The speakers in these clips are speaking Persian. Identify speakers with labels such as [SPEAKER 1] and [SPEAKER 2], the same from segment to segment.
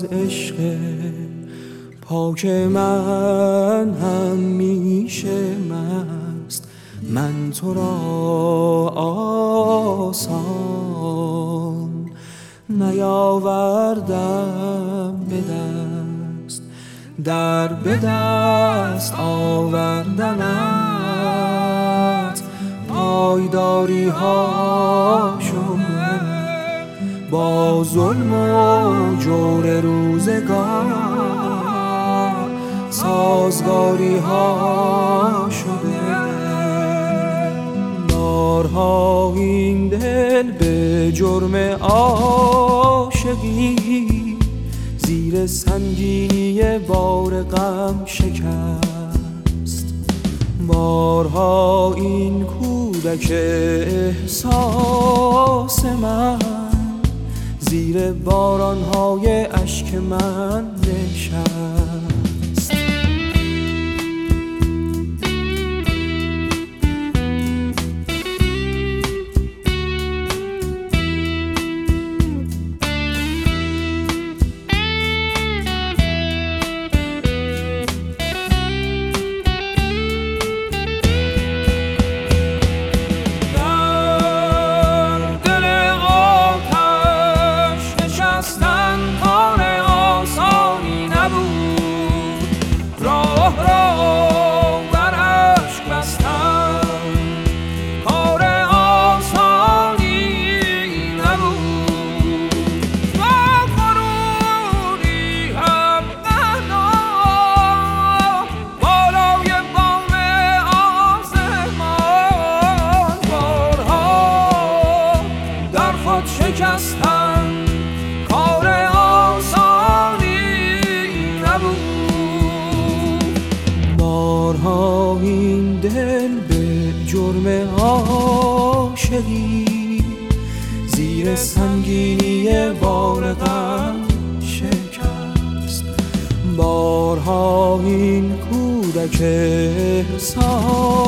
[SPEAKER 1] عشق پاک من همیشه مست، من تو را آسان نیاوردم به دست، در به دست آوردنت پایداری ها شده، با ظلم و جور روزگار سازگاری ها شده. بارها این دل به جرم عاشقی زیر سنگینی بار غم شکست، بارها این کودک احساس من زیر بارانهای اشک من نشست.
[SPEAKER 2] شکستن کار آسانی نبود،
[SPEAKER 1] بارها این دل به جرم عاشقی زیر سنگینی بار غم شکست، بارها این کودک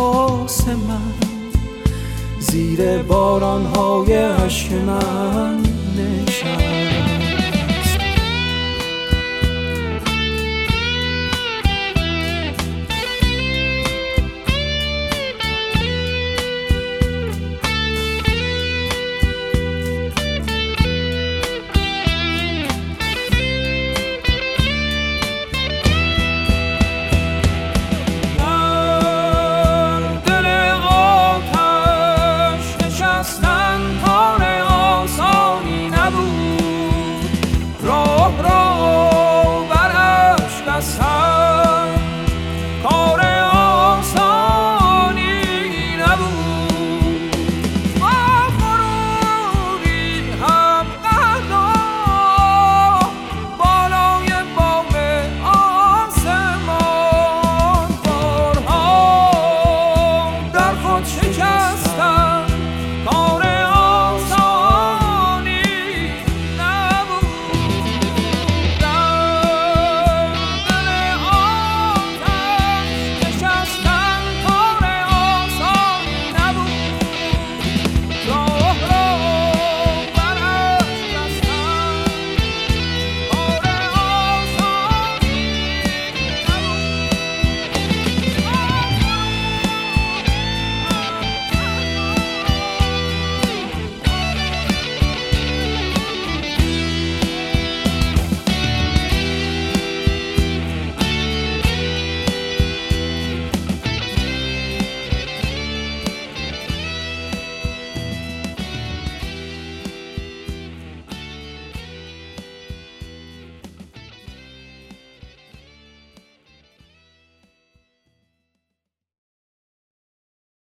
[SPEAKER 1] احساس من زیر بارانهای اشک من